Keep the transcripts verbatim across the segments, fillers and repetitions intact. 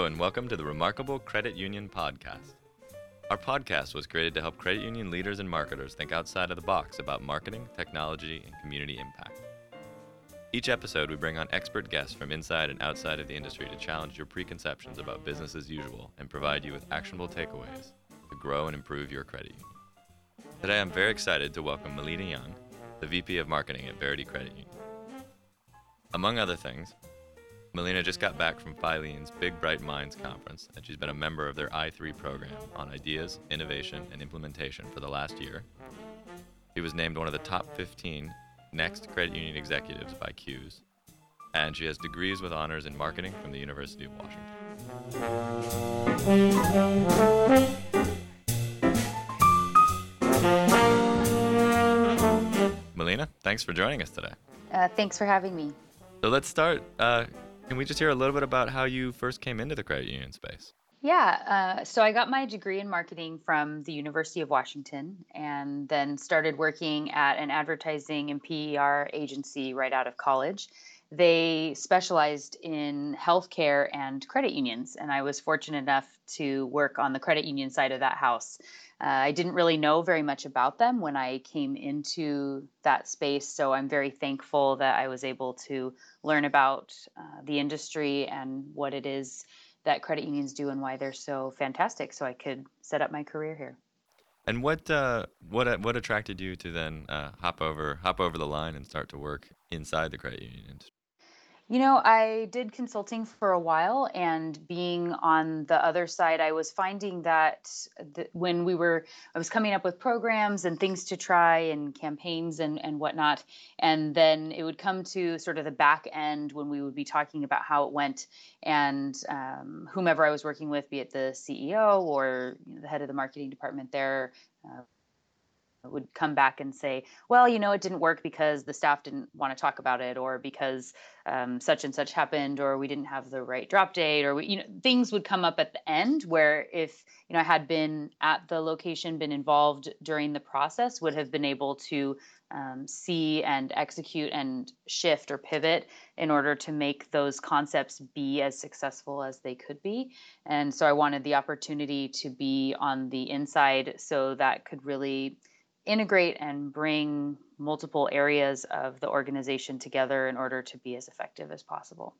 and welcome to the Remarkable Credit Union Podcast. Our podcast was created to help credit union leaders and marketers think outside of the box about marketing, technology, and community impact. Each episode, we bring on expert guests from inside and outside of the industry to challenge your preconceptions about business as usual and provide you with actionable takeaways to grow and improve your credit union. Today, I'm very excited to welcome Melina Young, the V P of Marketing at Verity Credit Union. Among other things, Melina just got back from Filene's Big Bright Minds conference, and she's been a member of their I three program on ideas, innovation, and implementation for the last year. She was named one of the top fifteen Next Credit Union Executives by Q's, and she has degrees with honors in marketing from the University of Washington. Melina, thanks for joining us today. Uh, thanks for having me. So let's start. Uh, can we just hear a little bit about how you first came into the credit union space? Yeah, uh, so I got my degree in marketing from the University of Washington and then started working at an advertising and P R agency right out of college. They specialized in healthcare and credit unions, and I was fortunate enough to work on the credit union side of that house. Uh, I didn't really know very much about them when I came into that space, so I'm very thankful that I was able to learn about uh, the industry and what it is that credit unions do and why they're so fantastic, so I could set up my career here. And what uh, what what attracted you to then uh, hop over hop over the line and start to work inside the credit union industry? You know, I did consulting for a while, and being on the other side, I was finding that th- when we were, I was coming up with programs and things to try and campaigns and, and whatnot. And then it would come to sort of the back end when we would be talking about how it went. And um, whomever I was working with, be it the C E O or you know, the head of the marketing department there, uh, would come back and say, well, you know, it didn't work because the staff didn't want to talk about it, or because um, such and such happened, or we didn't have the right drop date, or we, you know, things would come up at the end where if, you know, I had been at the location, been involved during the process, would have been able to um, see and execute and shift or pivot in order to make those concepts be as successful as they could be. And so I wanted the opportunity to be on the inside so that could really integrate and bring multiple areas of the organization together in order to be as effective as possible.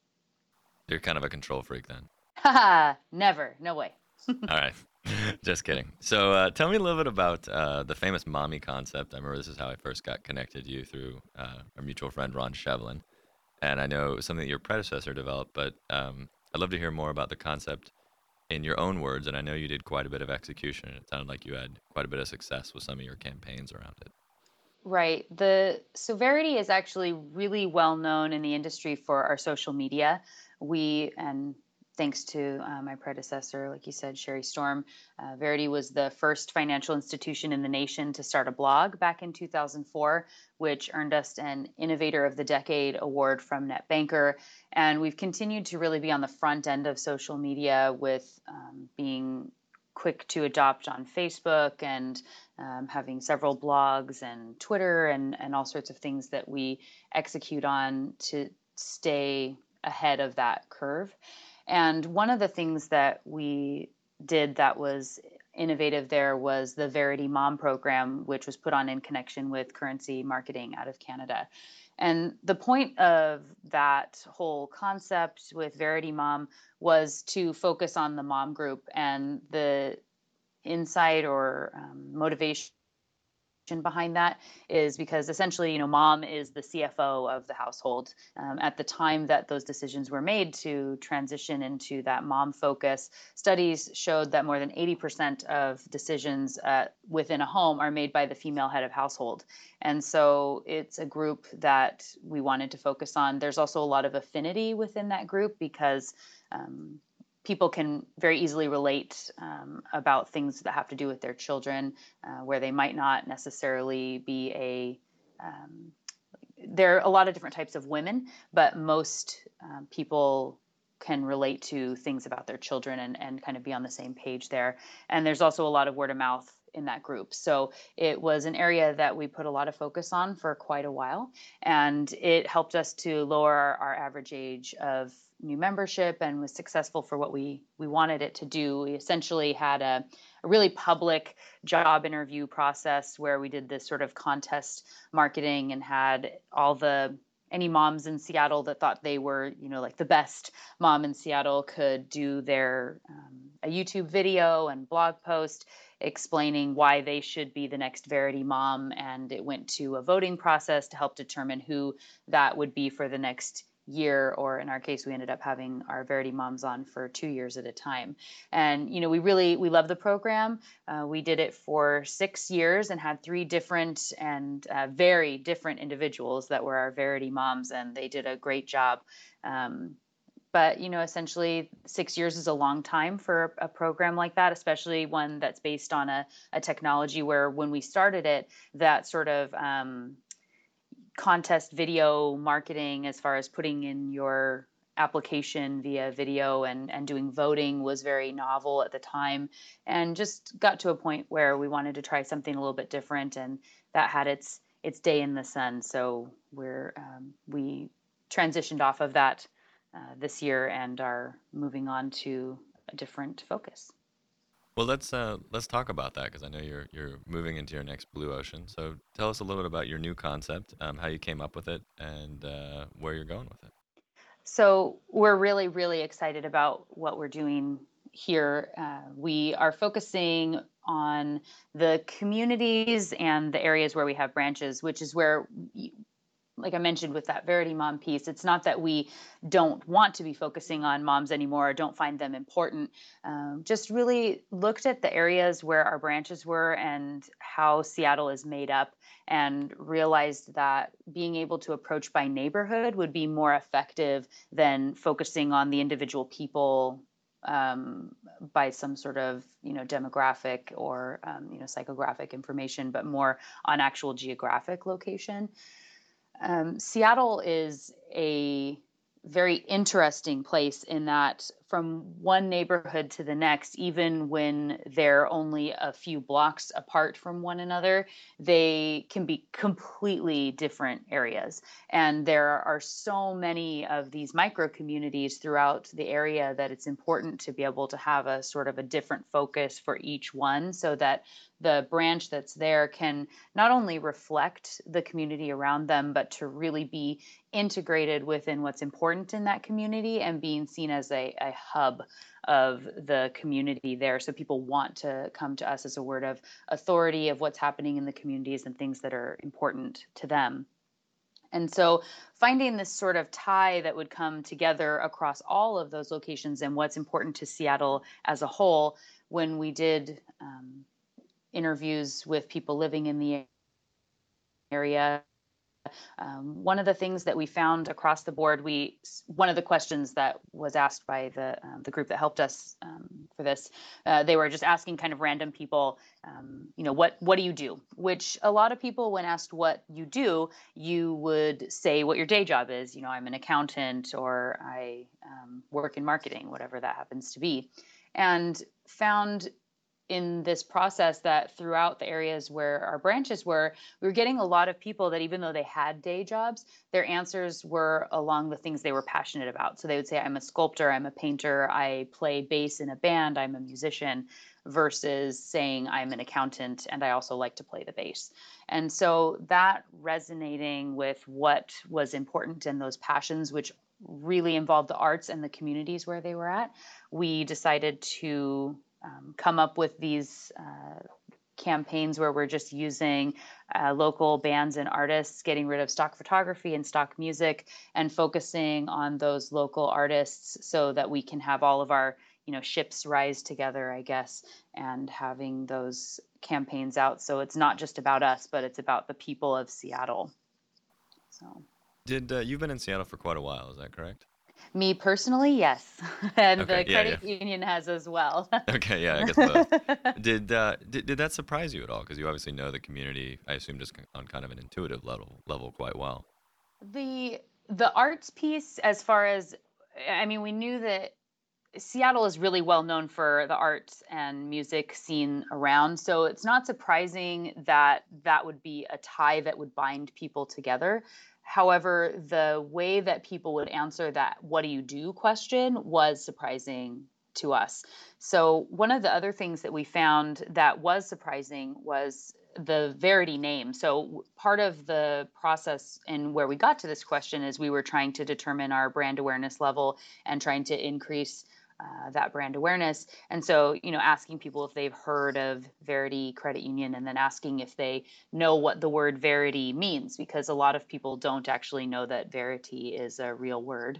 You're kind of a control freak then. Haha, never, no way. All right, just kidding. So uh, tell me a little bit about uh, the famous mommy concept. I remember this is how I first got connected to you through uh, our mutual friend Ron Shevlin, and I know it was something that your predecessor developed, but um, I'd love to hear more about the concept in your own words, and I know you did quite a bit of execution. It sounded like you had quite a bit of success with some of your campaigns around it. Right. The so Verity is actually really well known in the industry for our social media. We and thanks to uh, my predecessor, like you said, Sherry Storm, uh, Verity was the first financial institution in the nation to start a blog back in two thousand four, which earned us an Innovator of the Decade award from NetBanker. And we've continued to really be on the front end of social media with um, being quick to adopt on Facebook and um, having several blogs and Twitter and, and all sorts of things that we execute on to stay ahead of that curve. And one of the things that we did that was innovative there was the Verity Mom program, which was put on in connection with Currency Marketing out of Canada. And the point of that whole concept with Verity Mom was to focus on the mom group, and the insight or um, motivation behind that is because essentially, you know, mom is the C F O of the household. Um, at the time that those decisions were made to transition into that mom focus, studies showed that more than eighty percent of decisions uh, within a home are made by the female head of household. And so it's a group that we wanted to focus on. There's also a lot of affinity within that group because um, people can very easily relate um, about things that have to do with their children, uh, where they might not necessarily be a, um, there are a lot of different types of women, but most um, people can relate to things about their children and, and kind of be on the same page there. And there's also a lot of word of mouth in that group. So it was an area that we put a lot of focus on for quite a while. And it helped us to lower our, our average age of new membership and was successful for what we we wanted it to do. We essentially had a, a really public job interview process where we did this sort of contest marketing and had all the any moms in Seattle that thought they were, you know, like the best mom in Seattle could do their um, a YouTube video and blog post explaining why they should be the next Verity mom. And it went to a voting process to help determine who that would be for the next year, or in our case, we ended up having our Verity moms on for two years at a time. And, you know, we really, we love the program. Uh, we did it for six years and had three different and uh, very different individuals that were our Verity moms, and they did a great job. Um, but, you know, essentially six years is a long time for a program like that, especially one that's based on a, a technology where when we started it, that sort of, um, contest video marketing as far as putting in your application via video and, and doing voting was very novel at the time, and just got to a point where we wanted to try something a little bit different, and that had its its day in the sun. So we're um, we transitioned off of that uh, this year and are moving on to a different focus. Well, let's uh, let's talk about that because I know you're you're moving into your next blue ocean. So tell us a little bit about your new concept, um, how you came up with it, and uh, where you're going with it. So we're really, really excited about what we're doing here. Uh, we are focusing on the communities and the areas where we have branches, which is where, like I mentioned with that Verity Mom piece, it's not that we don't want to be focusing on moms anymore or don't find them important. Um, just really looked at the areas where our branches were and how Seattle is made up, and realized that being able to approach by neighborhood would be more effective than focusing on the individual people um, by some sort of, you know, demographic or, um, you know, psychographic information, but more on actual geographic location. Um, Seattle is a very interesting place in that from one neighborhood to the next, even when they're only a few blocks apart from one another, they can be completely different areas. And there are so many of these micro communities throughout the area that it's important to be able to have a sort of a different focus for each one, so that the branch that's there can not only reflect the community around them, but to really be integrated within what's important in that community and being seen as a, a hub of the community there. So people want to come to us as a word of authority of what's happening in the communities and things that are important to them. And so finding this sort of tie that would come together across all of those locations and what's important to Seattle as a whole, when we did um, interviews with people living in the area, Um, one of the things that we found across the board, we one of the questions that was asked by the um, the group that helped us um, for this, uh, they were just asking kind of random people, um, you know, what what do you do? Which a lot of people, when asked what you do, you would say what your day job is. You know, I'm an accountant, or I um, work in marketing, whatever that happens to be, and found in this process that throughout the areas where our branches were, we were getting a lot of people that even though they had day jobs, their answers were along the things they were passionate about. So they would say, I'm a sculptor, I'm a painter, I play bass in a band, I'm a musician, versus saying I'm an accountant and I also like to play the bass. And so that resonating with what was important in those passions, which really involved the arts and the communities where they were at, we decided to Um, come up with these uh, campaigns where we're just using uh, local bands and artists, getting rid of stock photography and stock music, and focusing on those local artists so that we can have all of our, you know, ships rise together, I guess, and having those campaigns out. So it's not just about us, but it's about the people of Seattle. So. Did uh, you've been in Seattle for quite a while? Is that correct? Me personally, yes. And Okay, the yeah, yeah. credit union has as well. Okay, yeah, I guess both. Did uh, did did that surprise you at all? Because you obviously know the community, I assume, just on kind of an intuitive level level quite well. The the arts piece, as far as, I mean, we knew that Seattle is really well known for the arts and music scene around. So it's not surprising that that would be a tie that would bind people together. However, the way that people would answer that "what do you do" question was surprising to us. So one of the other things that we found that was surprising was the Verity name. So w- part of the process and where we got to this question is we were trying to determine our brand awareness level and trying to increase uh, that brand awareness. And so, you know, asking people if they've heard of Verity Credit Union, and then asking if they know what the word verity means, because a lot of people don't actually know that verity is a real word.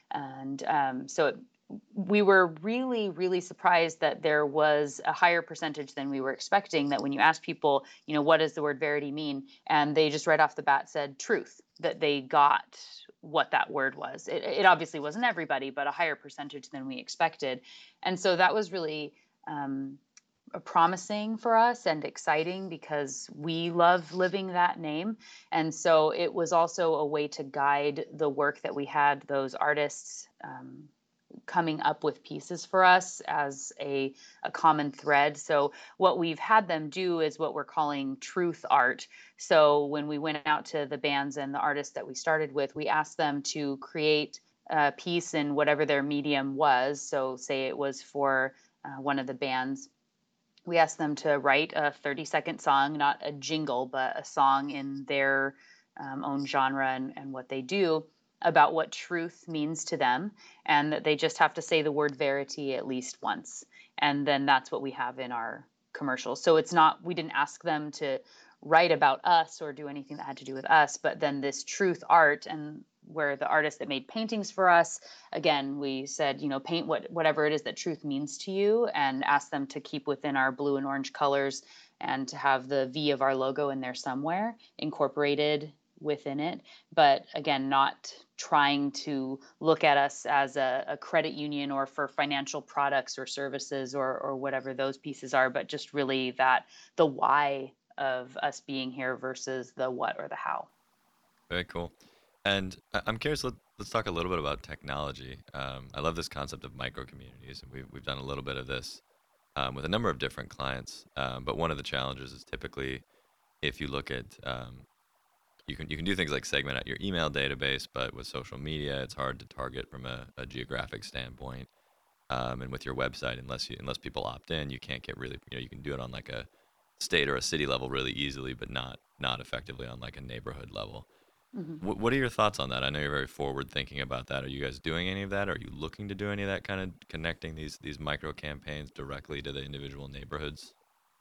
And um, so it, we were really, really surprised that there was a higher percentage than we were expecting. That when you ask people, you know, what does the word verity mean? And they just right off the bat said truth, that they got what that word was. It, it obviously wasn't everybody, but a higher percentage than we expected. And so that was really um, promising for us and exciting, because we love living that name. And so it was also a way to guide the work that we had those artists um, coming up with pieces for us as a, a common thread. So what we've had them do is what we're calling truth art. So when we went out to the bands and the artists that we started with, we asked them to create a piece in whatever their medium was. So say it was for uh, one of the bands, we asked them to write a thirty second song, not a jingle, but a song in their um, own genre and, and what they do, about what truth means to them, and that they just have to say the word verity at least once. And then that's what we have in our commercials. So it's not, we didn't ask them to write about us or do anything that had to do with us, but then this truth art, and where the artist that made paintings for us, again, we said, you know, paint what whatever it is that truth means to you, and ask them to keep within our blue and orange colors, and to have the V of our logo in there somewhere incorporated within it. But again, not trying to look at us as a, a credit union or for financial products or services, or or whatever those pieces are, but just really that the why of us being here versus the what or the how. Very cool. And I- I'm curious. Let, let's talk a little bit about technology. Um, I love this concept of micro communities, and we've we've done a little bit of this um, with a number of different clients. Um, but one of the challenges is typically, if you look at um, you can you can do things like segment out your email database, but with social media, it's hard to target from a, a geographic standpoint. Um, and with your website, unless you unless people opt in, you can't get really, you know, you can do it on like a state or a city level really easily, but not not effectively on like a neighborhood level. Mhm. What what are your thoughts on that? I know you're very forward thinking about that. Are you guys doing any of that? Are you looking to do any of that, kind of connecting these these micro campaigns directly to the individual neighborhoods?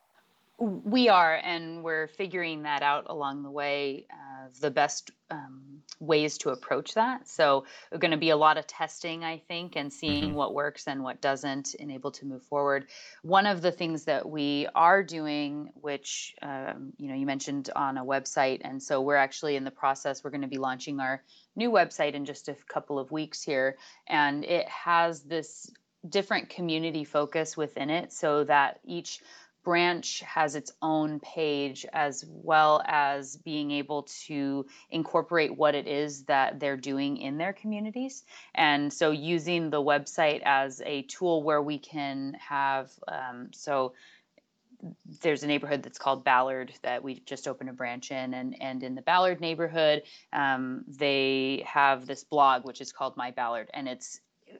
We are, and we're figuring that out along the way, uh, the best um, ways to approach that. So, we're going to be a lot of testing, I think, and Hmm. seeing what works and what doesn't, and able to move forward. One of the things that we are doing, which um, you know, you mentioned on a website, and so we're actually in the process. We're going to be launching our new website in just a couple of weeks here, and it has this different community focus within it, so that each branch has its own page, as well as being able to incorporate what it is that they're doing in their communities. And so using the website as a tool where we can have, um, so there's a neighborhood that's called Ballard that we just opened a branch in, and and in the Ballard neighborhood, um, they have this blog which is called My Ballard, and it's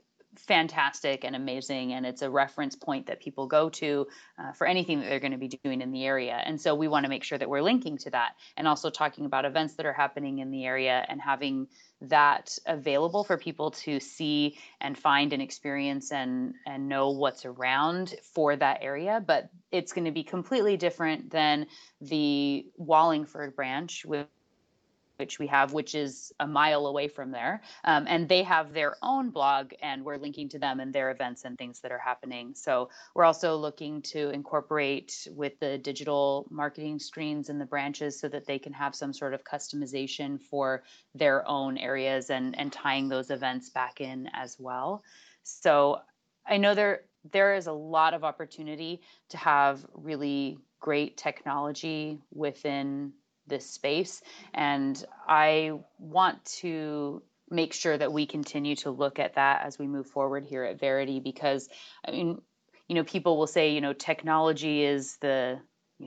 fantastic and amazing, and it's a reference point that people go to uh, for anything that they're going to be doing in the area. And so we want to make sure that we're linking to that, and also talking about events that are happening in the area, and having that available for people to see and find and experience, and and know what's around for that area. But it's going to be completely different than the Wallingford branch, with which we have, which is a mile away from there. Um, and they have their own blog, and we're linking to them and their events and things that are happening. So we're also looking to incorporate with the digital marketing screens in the branches, so that they can have some sort of customization for their own areas, and, and tying those events back in as well. So I know there there is a lot of opportunity to have really great technology within this space. And I want to make sure that we continue to look at that as we move forward here at Verity, because I mean, you know, people will say, you know, technology is the, you know,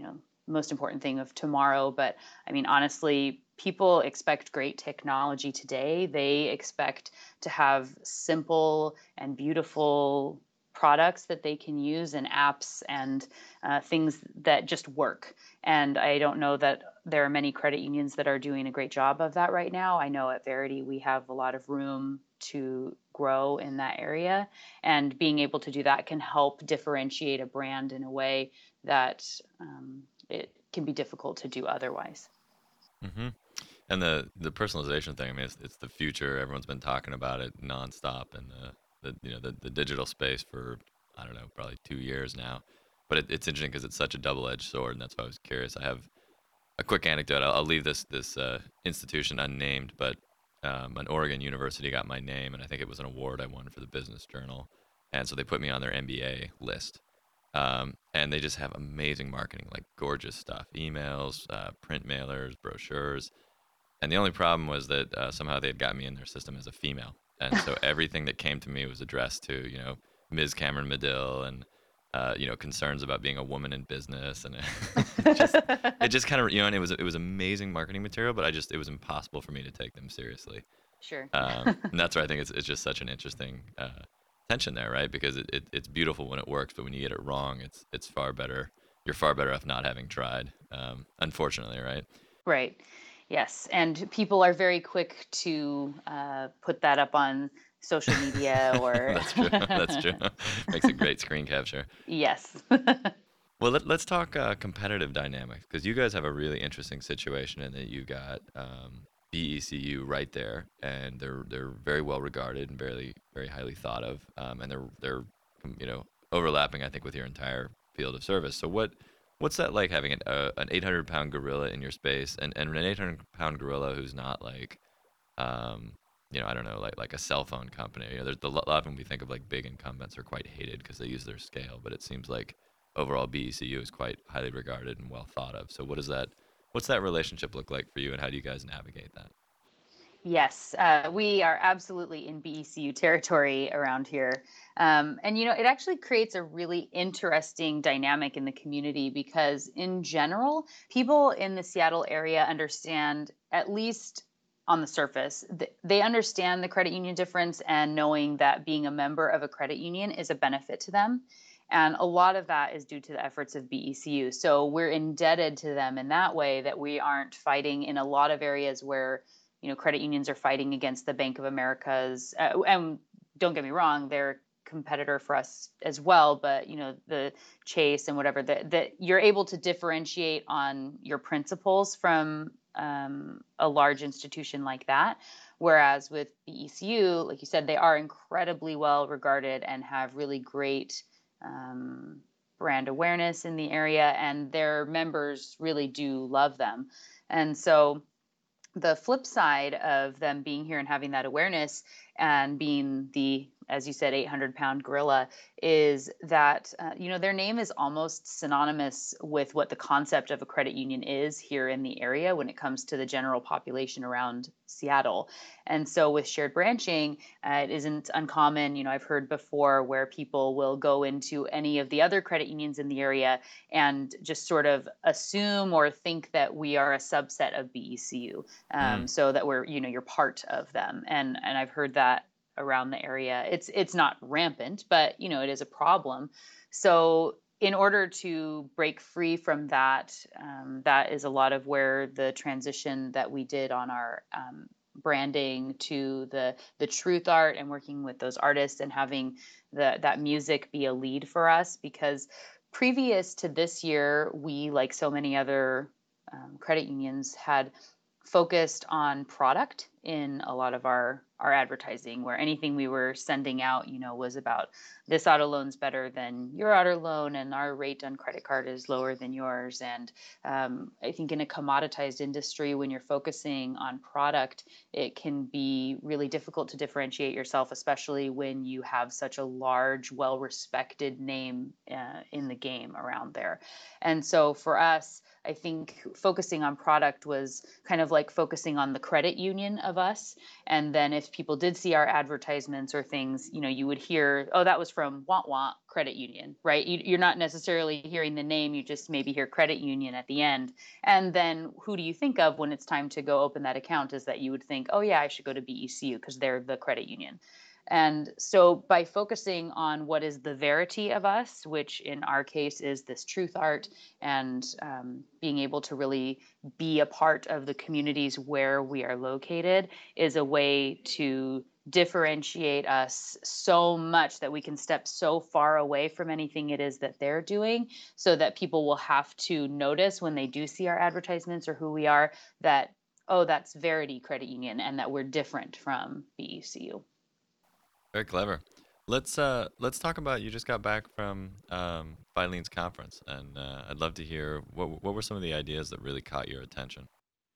most important thing of tomorrow. But I mean, honestly, people expect great technology today. They expect to have simple and beautiful products that they can use and apps and uh, things that just work. And I don't know that there are many credit unions that are doing a great job of that right now. I know at Verity we have a lot of room to grow in that area, and being able to do that can help differentiate a brand in a way that um, it can be difficult to do otherwise. Mm-hmm. And the the personalization thing, I mean, it's, it's the future. Everyone's been talking about it nonstop in the, the you know the, the digital space for I don't know probably two years now. But it, it's interesting because it's such a double edged sword, and that's why I was curious. I have a quick anecdote. I'll, I'll leave this this uh, institution unnamed, but um, an Oregon university got my name, and I think it was an award I won for the Business Journal, and so they put me on their M B A list. Um, and they just have amazing marketing, like gorgeous stuff, emails, uh, print mailers, brochures. And the only problem was that uh, somehow they had got me in their system as a female, and so everything that came to me was addressed to you know Miz Cameron Medill and uh, you know concerns about being a woman in business, and it just it just kind of you know and it was it was amazing marketing material, but I just it was impossible for me to take them seriously. Sure. Um, and that's where I think it's it's just such an interesting uh, tension there, right? Because it, it it's beautiful when it works, but when you get it wrong, it's it's far better. You're far better off not having tried. Um, unfortunately, right? Right. Yes. And people are very quick to uh, put that up on social media or. That's true. That's true. Makes a great screen capture. Yes. Well, let, let's talk uh, competitive dynamics because you guys have a really interesting situation in that you got um, B E C U right there, and they're they're very well regarded and very very highly thought of, um, and they're they're um, you know overlapping I think with your entire field of service. So what what's that like having an uh, an eight hundred pound gorilla in your space, and, and an eight hundred pound gorilla who's not like um, you know, I don't know, like like a cell phone company. You know, there's a lot of them we think of like big incumbents are quite hated because they use their scale, but it seems like overall B E C U is quite highly regarded and well thought of. So what does that, what's that relationship look like for you, and how do you guys navigate that? Yes, uh, we are absolutely in B E C U territory around here. Um, and, you know, it actually creates a really interesting dynamic in the community because, in general, people in the Seattle area understand, at least on the surface, th- they understand the credit union difference and knowing that being a member of a credit union is a benefit to them. And a lot of that is due to the efforts of B E C U. So we're indebted to them in that way that we aren't fighting in a lot of areas where you know, credit unions are fighting against the Bank of America's, uh, and don't get me wrong, they're a competitor for us as well. But you know, the Chase and whatever that that you're able to differentiate on your principles from um, a large institution like that. Whereas with B E C U, like you said, they are incredibly well regarded and have really great um, brand awareness in the area, and their members really do love them. And so the flip side of them being here and having that awareness and being the, as you said, eight hundred pound gorilla is that, uh, you know, their name is almost synonymous with what the concept of a credit union is here in the area when it comes to the general population around Seattle. And so with shared branching, uh, it isn't uncommon. You know, I've heard before where people will go into any of the other credit unions in the area and just sort of assume or think that we are a subset of B E C U, um, Mm. so that we're, you know, you're part of them. And and I've heard that around the area. It's it's not rampant, but you know, it is a problem. So in order to break free from that, um, that is a lot of where the transition that we did on our um, branding to the the truth art and working with those artists and having the that music be a lead for us, because previous to this year we, like so many other um, credit unions, had focused on product in a lot of our our advertising, where anything we were sending out, you know, was about this auto loan's better than your auto loan, and our rate on credit card is lower than yours. And um, I think in a commoditized industry, when you're focusing on product, it can be really difficult to differentiate yourself, especially when you have such a large, well-respected name uh, in the game around there. And so for us, I think focusing on product was kind of like focusing on the credit union of of us. And then if people did see our advertisements or things, you know, you would hear, oh, that was from Want Want Credit Union, right? You, you're not necessarily hearing the name, you just maybe hear credit union at the end. And then who do you think of when it's time to go open that account? Is that you would think, oh, yeah, I should go to B E C U because they're the credit union. And so by focusing on what is the verity of us, which in our case is this truth art, and um, being able to really be a part of the communities where we are located, is a way to differentiate us so much that we can step so far away from anything it is that they're doing, so that people will have to notice when they do see our advertisements or who we are, that, oh, that's Verity Credit Union, and that we're different from B E C U. Very clever. Let's uh let's talk about, you just got back from um Filene's conference, and uh, I'd love to hear what what were some of the ideas that really caught your attention.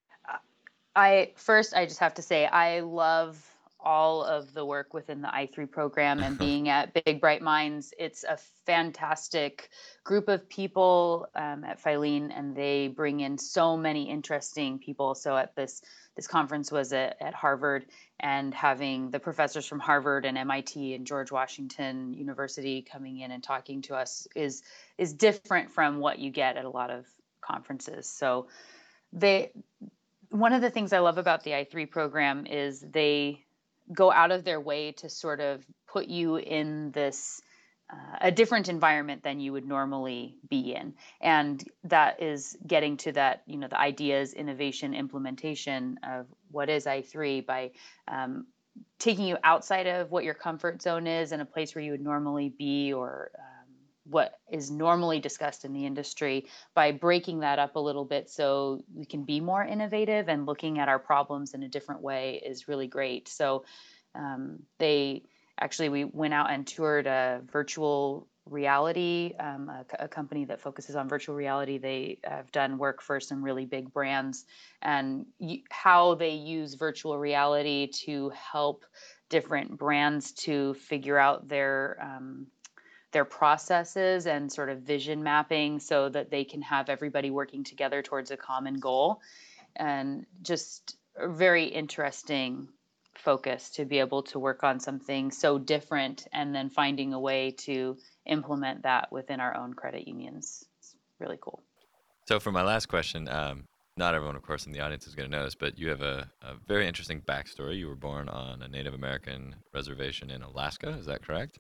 I first, I just have to say, I love all of the work within the I three program and being at Big Bright Minds. It's a fantastic group of people um, at Filene, and they bring in so many interesting people. So at this this conference was at, at Harvard, and having the professors from Harvard and M I T and George Washington University coming in and talking to us is is different from what you get at a lot of conferences. So they one of the things I love about the I three program is they go out of their way to sort of put you in this uh, a different environment than you would normally be in. And that is getting to that, you know, the ideas, innovation, implementation of what is I three by um, taking you outside of what your comfort zone is and a place where you would normally be, or um, what is normally discussed in the industry, by breaking that up a little bit so we can be more innovative and looking at our problems in a different way is really great. So um, they actually, we went out and toured a virtual reality, um, a, a company that focuses on virtual reality. They have done work for some really big brands, and y- how they use virtual reality to help different brands to figure out their um, their processes and sort of vision mapping so that they can have everybody working together towards a common goal. And just a very interesting focus to be able to work on something so different and then finding a way to implement that within our own credit unions. It's really cool. So for my last question, um, not everyone, of course, in the audience is going to know this, but you have a, a very interesting backstory. You were born on a Native American reservation in Alaska. Is that correct?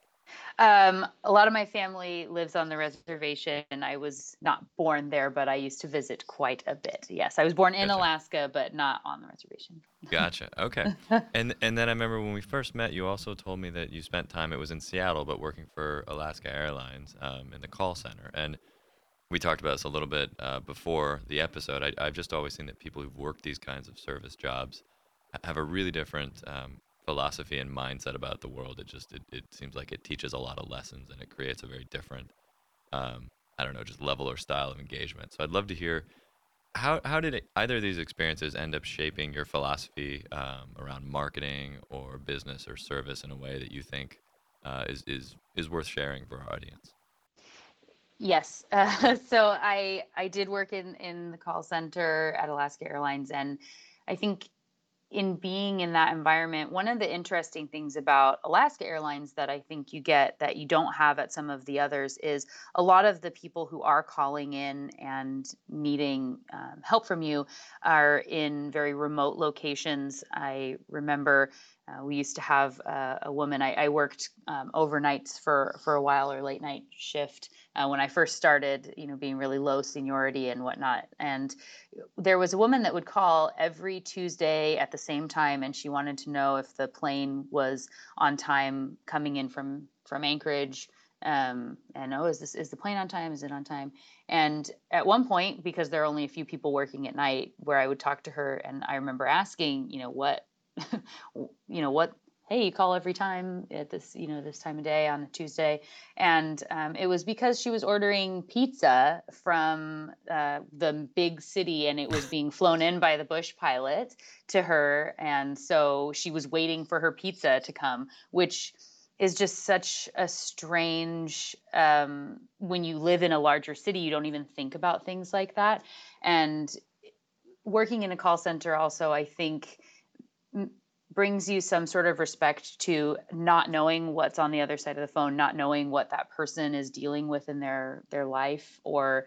Um, a lot of my family lives on the reservation, and I was not born there, but I used to visit quite a bit. Yes, I was born in Gotcha. Alaska, but not on the reservation. Gotcha. Okay. And and then I remember when we first met, you also told me that you spent time, it was in Seattle, but working for Alaska Airlines um, in the call center. And we talked about this a little bit uh, before the episode. I, I've just always seen that people who've worked these kinds of service jobs ha- have a really different um, philosophy and mindset about the world. It just it, it seems like it teaches a lot of lessons, and it creates a very different, um, I don't know, just level or style of engagement. So I'd love to hear how how did it, either of these experiences end up shaping your philosophy um, around marketing or business or service in a way that you think uh, is is is worth sharing for our audience? Yes. Uh, so I I did work in in the call center at Alaska Airlines, and I think in being in that environment, one of the interesting things about Alaska Airlines that I think you get that you don't have at some of the others is a lot of the people who are calling in and needing um, help from you are in very remote locations. I remember uh, we used to have uh, a woman, I, I worked um, overnights for, for a while, or late night shift uh, when I first started, you know, being really low seniority and whatnot. And there was a woman that would call every Tuesday at the same time, and she wanted to know if the plane was on time coming in from from Anchorage. Um, and oh, is this is the plane on time? Is it on time? And at one point, because there are only a few people working at night, where I would talk to her, and I remember asking, you know, what, you know, what. Hey, you call every time at this, you know, this time of day on a Tuesday. And um, it was because she was ordering pizza from uh, the big city, and it was being flown in by the Bush pilot to her. And so she was waiting for her pizza to come, which is just such a strange, um, when you live in a larger city, you don't even think about things like that. And working in a call center also, I think, brings you some sort of respect to not knowing what's on the other side of the phone, not knowing what that person is dealing with in their their life or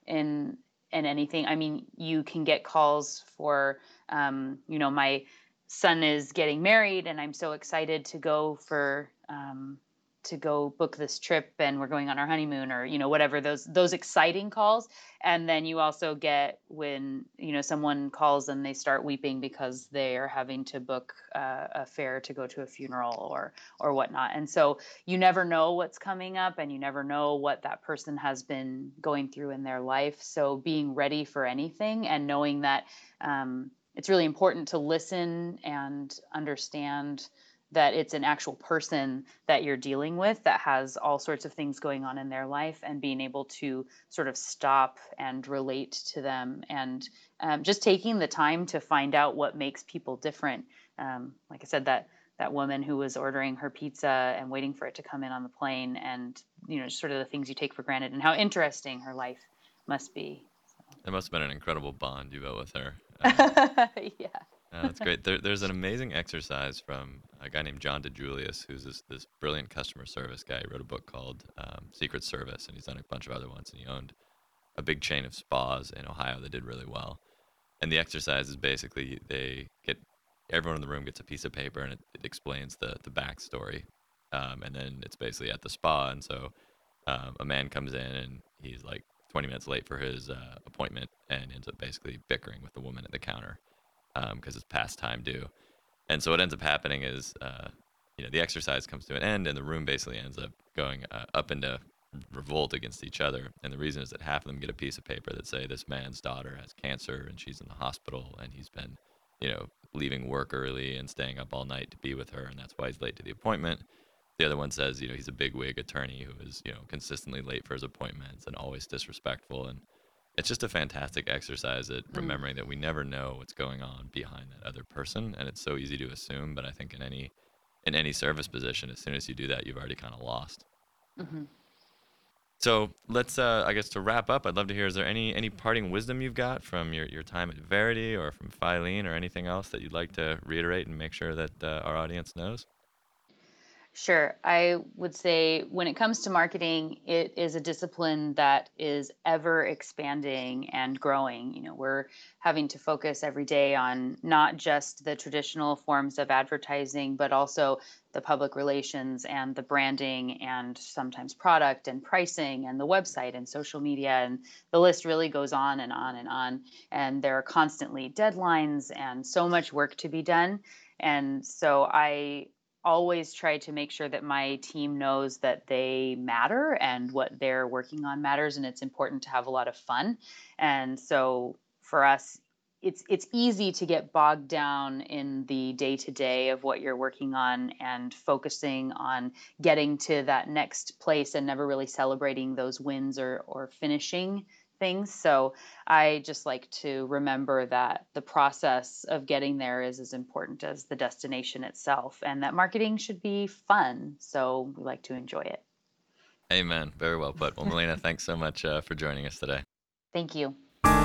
in in anything. I mean, you can get calls for, um, you know, my son is getting married, and I'm so excited to go for um, to go book this trip, and we're going on our honeymoon, or you know, whatever those those exciting calls. And then you also get when you know someone calls and they start weeping because they are having to book uh, a fare to go to a funeral or or whatnot. And so you never know what's coming up, and you never know what that person has been going through in their life. So being ready for anything and knowing that um, it's really important to listen and understand that it's an actual person that you're dealing with that has all sorts of things going on in their life, and being able to sort of stop and relate to them, and um, just taking the time to find out what makes people different. Um, like I said, that that woman who was ordering her pizza and waiting for it to come in on the plane, and you know, sort of the things you take for granted, and how interesting her life must be. It must have been an incredible bond you built with her. Uh, Yeah. Uh, that's great. There, there's an amazing exercise from a guy named John DeJulius, who's this, this brilliant customer service guy. He wrote a book called um, Secret Service, and he's done a bunch of other ones. And he owned a big chain of spas in Ohio that did really well. And the exercise is basically they get everyone in the room gets a piece of paper, and it, it explains the the backstory. Um, and then it's basically at the spa, and so um, a man comes in and he's like twenty minutes late for his uh, appointment, and ends up basically bickering with the woman at the counter because um, it's past time due. And so what ends up happening is, uh, you know, the exercise comes to an end, and the room basically ends up going uh, up into revolt against each other. And the reason is that half of them get a piece of paper that say this man's daughter has cancer and she's in the hospital, and he's been, you know, leaving work early and staying up all night to be with her, and that's why he's late to the appointment. The other one says, you know, he's a bigwig attorney who is, you know, consistently late for his appointments and always disrespectful. And it's just a fantastic exercise at remembering mm. that we never know what's going on behind that other person, and it's so easy to assume. But I think in any in any service position, as soon as you do that, you've already kind of lost. Mm-hmm. So let's, uh, I guess, to wrap up, I'd love to hear: is there any any parting wisdom you've got from your, your time at Verity or from Filene, or anything else that you'd like to reiterate and make sure that uh, our audience knows? Sure. I would say when it comes to marketing, it is a discipline that is ever expanding and growing. You know, we're having to focus every day on not just the traditional forms of advertising, but also the public relations and the branding, and sometimes product and pricing and the website and social media. And the list really goes on and on and on. And there are constantly deadlines and so much work to be done. And so I always try to make sure that my team knows that they matter and what they're working on matters, and it's important to have a lot of fun. And so for us, it's it's easy to get bogged down in the day-to-day of what you're working on and focusing on getting to that next place and never really celebrating those wins or or finishing things. So I just like to remember that the process of getting there is as important as the destination itself, and that marketing should be fun. So we like to enjoy it. Amen. Very well put. Well, Melina, thanks so much uh, for joining us today. Thank you.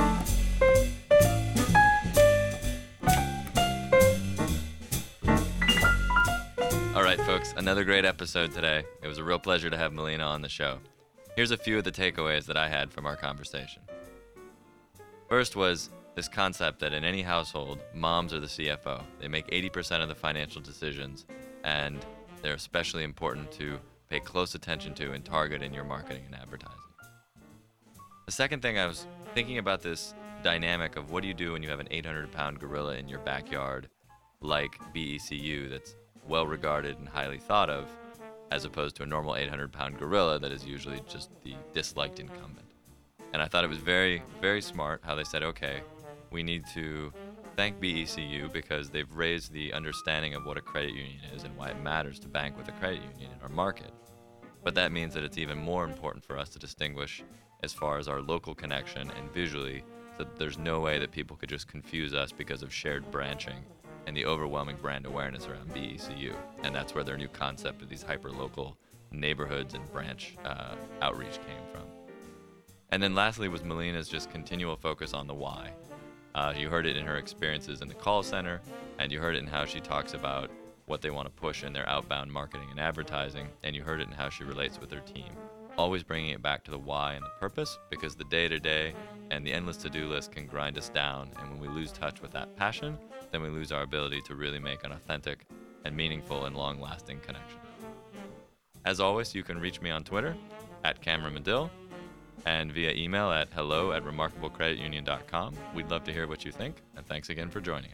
All right, folks, another great episode today. It was a real pleasure to have Melina on the show. Here's a few of the takeaways that I had from our conversation. First was this concept that in any household, moms are the C F O. They make eighty percent of the financial decisions, and they're especially important to pay close attention to and target in your marketing and advertising. The second thing, I was thinking about this dynamic of what do you do when you have an eight hundred pound gorilla in your backyard like B E C U that's well regarded and highly thought of, as opposed to a normal eight hundred pound gorilla that is usually just the disliked incumbent. And I thought it was very, very smart how they said, okay, we need to thank B E C U because they've raised the understanding of what a credit union is and why it matters to bank with a credit union in our market. But that means that it's even more important for us to distinguish as far as our local connection and visually, so that there's no way that people could just confuse us because of shared branching and the overwhelming brand awareness around B E C U. And that's where their new concept of these hyper-local neighborhoods and branch uh, outreach came from. And then lastly was Melina's just continual focus on the why. Uh, you heard it in her experiences in the call center, and you heard it in how she talks about what they want to push in their outbound marketing and advertising, and you heard it in how she relates with her team. Always bringing it back to the why and the purpose, because the day-to-day and the endless to-do list can grind us down, and when we lose touch with that passion, then we lose our ability to really make an authentic and meaningful and long-lasting connection. As always, you can reach me on Twitter at Cameron Medill and via email at hello at remarkable credit union dot com. We'd love to hear what you think, and thanks again for joining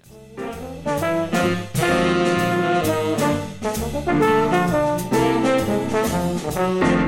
us.